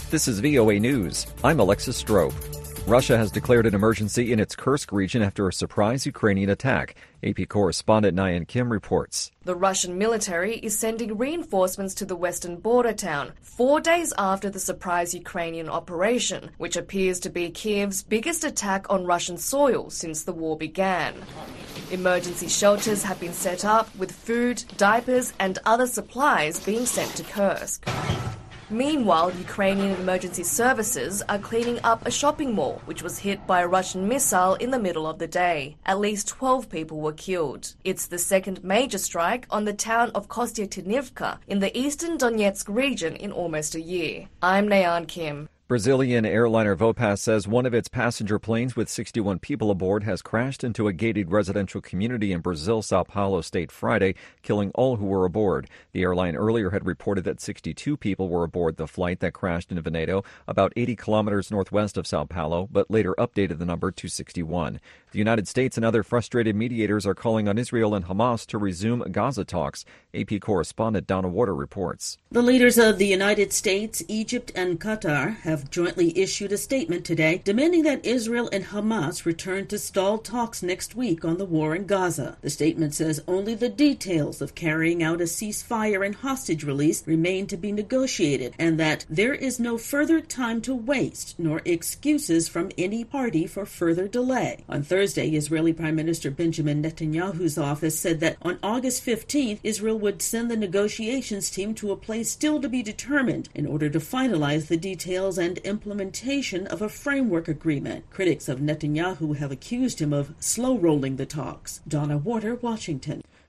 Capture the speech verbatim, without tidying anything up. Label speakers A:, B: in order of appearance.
A: This is V O A News. I'm Alexis Strope. Russia has declared an emergency in its Kursk region after a surprise Ukrainian attack. A P correspondent Nayan Kim reports.
B: The Russian military is sending reinforcements to the western border town, four days after the surprise Ukrainian operation, which appears to be Kyiv's biggest attack on Russian soil since the war began. Emergency shelters have been set up, with food, diapers and other supplies being sent to Kursk. Meanwhile, Ukrainian emergency services are cleaning up a shopping mall, which was hit by a Russian missile in the middle of the day. At least twelve people were killed. It's the second major strike on the town of Kostyantynivka in the eastern Donetsk region in almost a year. I'm Nayan Kim.
A: Brazilian airliner Vopas says one of its passenger planes with sixty-one people aboard has crashed into a gated residential community in Brazil, Sao Paulo state Friday, killing all who were aboard. The airline earlier had reported that sixty-two people were aboard the flight that crashed in Veneto, about eighty kilometers northwest of Sao Paulo, but later updated the number to sixty-one. The United States and other frustrated mediators are calling on Israel and Hamas to resume Gaza talks. A P correspondent Donna Warder reports.
C: The leaders of the United States, Egypt, and Qatar have jointly issued a statement today demanding that Israel and Hamas return to stalled talks next week on the war in Gaza. The statement says only the details of carrying out a ceasefire and hostage release remain to be negotiated, and that there is no further time to waste nor excuses from any party for further delay. On Thursday, Israeli Prime Minister Benjamin Netanyahu's office said that on August fifteenth, Israel would send the negotiations team to a place still to be determined in order to finalize the details and implementation of a framework agreement. Critics of Netanyahu have accused him of slow-rolling the talks. Donna Warder, Washington.